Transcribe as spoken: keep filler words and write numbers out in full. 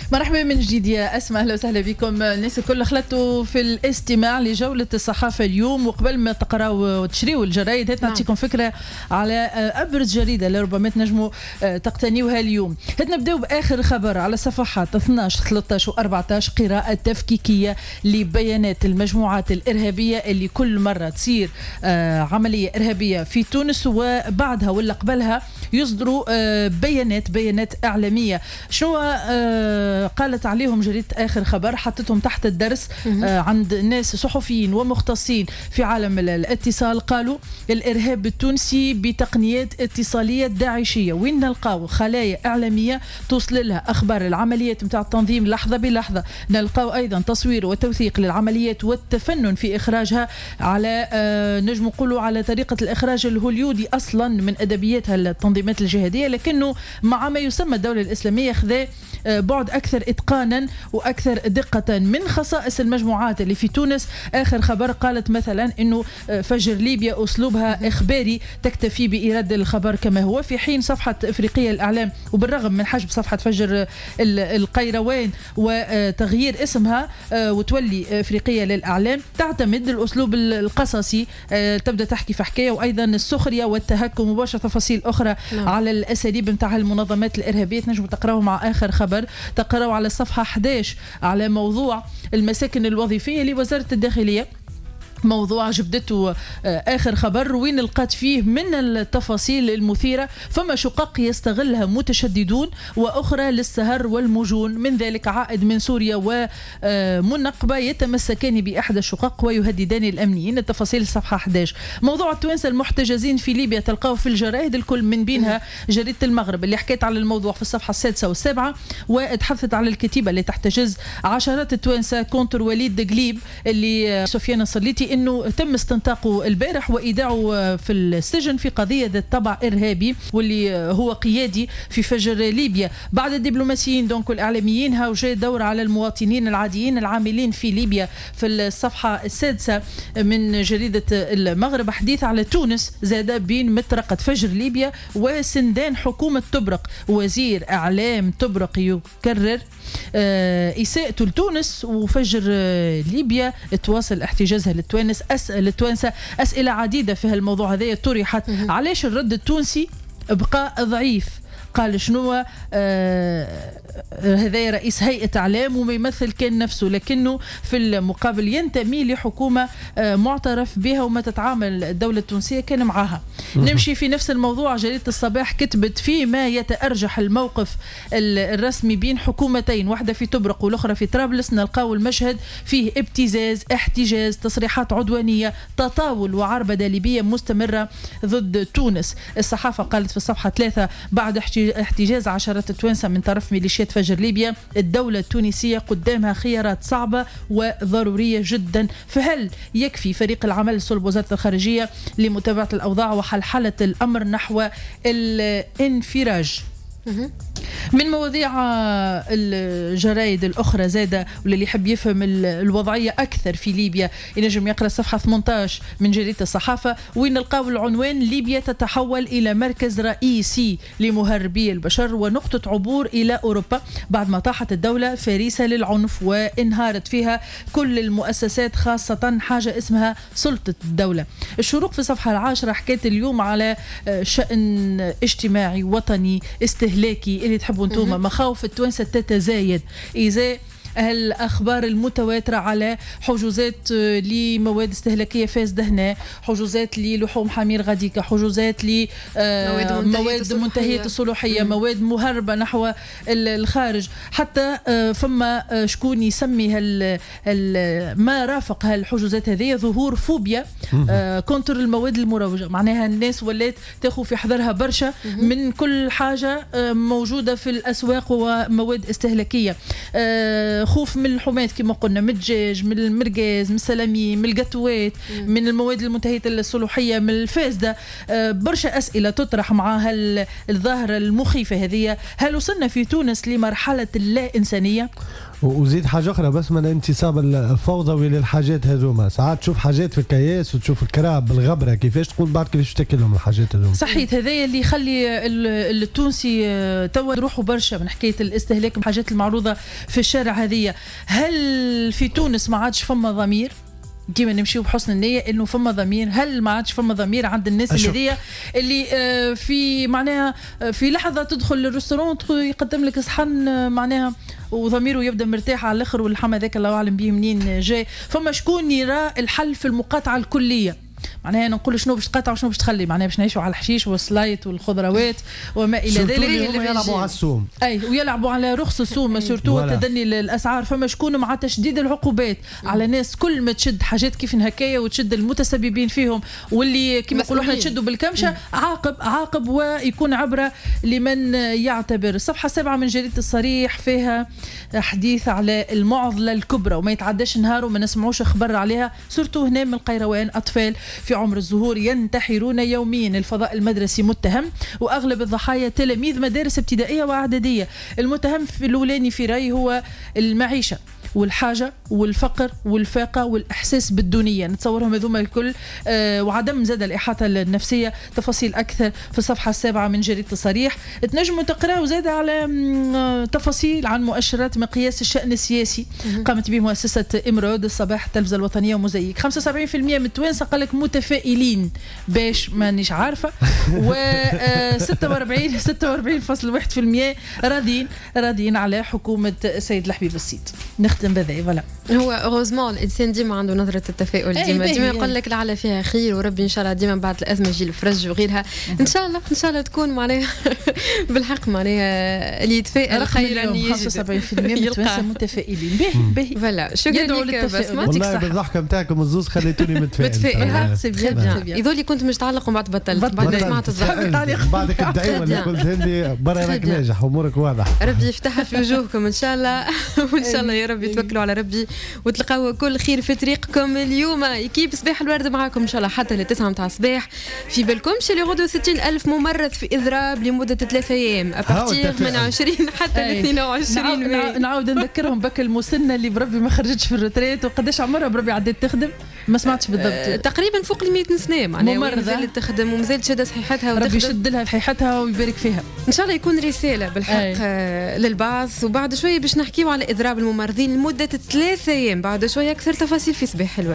مرحبا من جديد يا أسماء، أهلا وسهلا بكم. الناس الكل خلطوا في الاستماع لجولة الصحافة اليوم، وقبل ما تقراوا وتشريوا الجرايد هات نعطيكم فكرة على أبرز جريدة لربما تنجموا تقتنيوها اليوم. هات نبداو بآخر خبر على صفحات اثناش ثلاثة عشر أربعة عشر، قراءة تفكيكية لبيانات المجموعات الإرهابية اللي كل مرة تصير عملية إرهابية في تونس وبعدها ولا قبلها يصدروا بيانات بيانات إعلامية. شنو قالت عليهم جريدة آخر خبر؟ حطتهم تحت الدرس عند ناس صحفيين ومختصين في عالم الاتصال. قالوا الإرهاب التونسي بتقنيات اتصالية داعشية، وين نلقاو خلايا إعلامية توصل لها أخبار العمليات متاع التنظيم لحظة بلحظة. نلقاو أيضا تصوير وتوثيق للعمليات والتفنن في إخراجها على نجم نقولوا على طريقة الإخراج الهوليودي أصلا من أدبياتها التنظيمات الجهادية، لكنه مع ما يسمى الدولة الإسلامية خذا بعد أكثر إتقانا وأكثر دقة. من خصائص المجموعات اللي في تونس آخر خبر قالت مثلا أنه فجر ليبيا أسلوبها إخباري تكتفي بإيراد الخبر كما هو، في حين صفحة إفريقية الإعلام وبالرغم من حجب صفحة فجر القيروان وتغيير اسمها وتولي إفريقية للإعلام تعتمد الأسلوب القصصي، تبدأ تحكي في حكاية وأيضا السخرية والتهكم وبرشا تفاصيل أخرى لا. على الأساليب متاع المنظمات الإرهابية. تنجموا تقرأوا مع آخر خبر. تقرأوا على الصفحة أحد عشر على موضوع المساكن الوظيفية لوزارة الداخلية، موضوع جبدته آخر خبر وين لقات فيه من التفاصيل المثيرة. فما شقق يستغلها متشددون وأخرى للسهر والمجون، من ذلك عائد من سوريا ومنقبة يتمسكان بأحد الشقق ويهددان الأمنيين. التفاصيل الصفحة أحد عشر. موضوع التوانسة المحتجزين في ليبيا تلقاه في الجرائد الكل، من بينها جريدة المغرب اللي حكيت على الموضوع في الصفحة السادسة والسابعة وتحدثت على الكتيبة اللي تحتجز عشرات التوانسة كونتر وليد دقليب اللي سفيان الصليتي انه تم استنطاقه البارح وايداعه في السجن في قضيه ذات طابع ارهابي، واللي هو قيادي في فجر ليبيا. بعد الدبلوماسيين دونك والاعلاميين هاو جاء دور على المواطنين العاديين العاملين في ليبيا في الصفحه السادسه من جريده المغرب. حديث على تونس زاد بين مطرقه فجر ليبيا وسندان حكومه تبرق. وزير اعلام تبرق يكرر إساءته لتونس وفجر ليبيا تواصل احتجازها للتوانس. أسأل التوانسة أسئلة عديدة في هالموضوع هذا طرحت. علاش الرد التونسي بقى ضعيف؟ قال شنو آه هذا رئيس هيئة إعلام وما يمثل كان نفسه، لكنه في المقابل ينتمي لحكومة آه معترف بها وما تتعامل الدولة التونسية كان معها. نمشي في نفس الموضوع. جريدة الصباح كتبت فيما يتأرجح الموقف الرسمي بين حكومتين، واحدة في تبرق والأخرى في طرابلس، نلقاو المشهد فيه ابتزاز، احتجاز، تصريحات عدوانية، تطاول وعربدة ليبية مستمرة ضد تونس. الصحافة قالت في الصفحة ثلاثة بعد احتجاز عشرات التوانسة من طرف ميليشيات فجر ليبيا الدولة التونسية قدامها خيارات صعبة وضرورية جدا. فهل يكفي فريق العمل صلب وزارة الخارجية لمتابعة الأوضاع وحلحلة الأمر نحو الانفراج؟ من مواضيع الجرائد الأخرى زادة، واللي يحب يفهم الوضعية أكثر في ليبيا ينجم يقرأ صفحة ثمانية عشر من جريدة الصحافة وين نلقاو العنوان ليبيا تتحول إلى مركز رئيسي لمهربي البشر ونقطة عبور إلى أوروبا بعد ما طاحت الدولة فريسة للعنف وانهارت فيها كل المؤسسات، خاصة حاجة اسمها سلطة الدولة. الشروق في الصفحة العاشرة حكيت اليوم على شأن اجتماعي وطني استهلاكي اللي تحبوا انتوما. مخاوف التوانسة تتزايد إذا الأخبار المتواترة على حجوزات لمواد استهلاكية فاسدة هنا، حجوزات للحوم حمير غديكة، حجوزات لمواد منتهية الصلاحية، مواد مهربة نحو الخارج. حتى فما شكون يسمي هال ما رافق هالحجوزات هذه ظهور فوبيا كونتر المواد المروجة. معناها الناس ولات تاخذ في حذرها برشا من كل حاجة موجودة في الأسواق ومواد استهلاكية. خوف من اللحومات كما قلنا، من الدجاج، من المرقاز، من السلامي، من القطوات، من المواد المنتهية الصلاحية، من الفاسدة. برشا أسئلة تطرح مع هالظاهرة المخيفة هذه. هل وصلنا في تونس لمرحلة اللا إنسانية؟ وزيد حاجه اخرى بس من الانتصاب الفوضوي للحاجات هذوما، ساعات تشوف حاجات في الكياس وتشوف الكراب بالغبره كيفاش تقول بعد كيفاش تاكلهم الحاجات هذوما. صحيح، هذايا اللي يخلي التونسي توا يروحوا برشا من حكايه الاستهلاك الحاجات المعروضه في الشارع هذه. هل في تونس ما عادش فما ضمير؟ ديما نمشيو بحسن النية انه فما ضمير. هل ما عادش فما ضمير عند الناس اللي اللي في معناها في لحظه تدخل للريستورون يقدم لك صحن معناها وضميره يبدا مرتاح على الاخر واللحم هذاك الله اعلم به منين جاي؟ فما شكون يرى الحل في المقاطعه الكليه؟ معناها نقول شنو باش تقاطع وشنو باش تخلي، معناها باش نعيشوا على الحشيش والسلايت والخضروات وما الى ذلك. اللي يلعبوا على السوم، اي ويلعبوا على رخص السوم سورتو تدني الاسعار. فما شكون مع تشديد العقوبات على ناس كل ما تشد حاجات كيف هكايا وتشد المتسببين فيهم واللي كما نقولوا احنا تشدوا بالكمشه. عاقب عاقب ويكون عبره لمن يعتبر. الصفحه السابعه من جريده الصريح فيها حديث على المعضله الكبرى وما يتعداش نهار وما نسمعوش اخبار عليها، سورتو هنا من القيروان. اطفال في عمر الزهور ينتحرون يوميا، الفضاء المدرسي متهم واغلب الضحايا تلاميذ مدارس ابتدائيه واعداديه. المتهم في الاولاني في رايي هو المعيشه والحاجه والفقر والفاقه والاحساس بالدونيه، نتصورهم هذوما الكل. آه وعدم زاد الاحاطه النفسيه. تفاصيل اكثر في الصفحه السابعه من جريده الصريح. تنجموا تقراوا زاد على تفاصيل عن مؤشرات مقياس الشان السياسي قامت به مؤسسه امرود الصباح التلفزه الوطنيه وموزايك. خمسة وسبعين بالمئة من التوانسه قال لك متفائلين باش مانيش عارفه، و ستة وأربعين ستة وأربعين فاصلة واحد بالمئة راضيين راضيين على حكومه السيد الحبيب السيد. نختم بذا فوالا. هو اوغوزمون الانسان ديما عنده نظره التفاؤل، ديما ديما يقول لك لعل فيها خير وربي ان شاء الله ديما بعد الازمه يجي الفرج وغيرها. ان شاء الله ان شاء الله تكون معناها بالحق معناها اللي يتفائل خيرا يجد. خمسة وسبعين بالمئة من التوانسه متفائلين به به. فوالا شكرا لك بسمه. والله بالضحكه نتاعكم الزوز خليتوني متفائل. متفائل سي بيان. يذولي كنت مش تعلق ومن بعد بطلت بعد ما سمعت الضحك. بعدك الدعوه اللي قلت لي برا راك ناجح امورك واضحه. ربي يفتحها في وجوهكم ان شاء الله، وان شاء الله يا ربي توكلوا على ربي وتلقاو كل خير في طريقكم. اليوم يكيب صباح الورد معاكم ان شاء الله حتى لتسعة متاع الصباح. في بالكمش اللي غدوه ستين ألف ممرض في اضراب لمده ثلاثة ايام ابارتيغ من عشرين حتى ل اثنين وعشرين ماي. نعاود نذكرهم بك المسنه اللي بربي ما خرجتش في الريتريت وقداش عمرها بربي عدت تخدم ما سمعتش بالضبط. أه تقريبا فوق ال مئة سنه معناها مازالت تخدم ومازالت شاده صحيحتها ربي يشد لها صحيحتها ويبارك فيها ان شاء الله. يكون رساله بالحق أه للبعث. وبعد شويه باش نحكيو على اضراب الممرضين لمده ثلاثة ايام. بعد شويه اكثر تفاصيل في صباح الورد.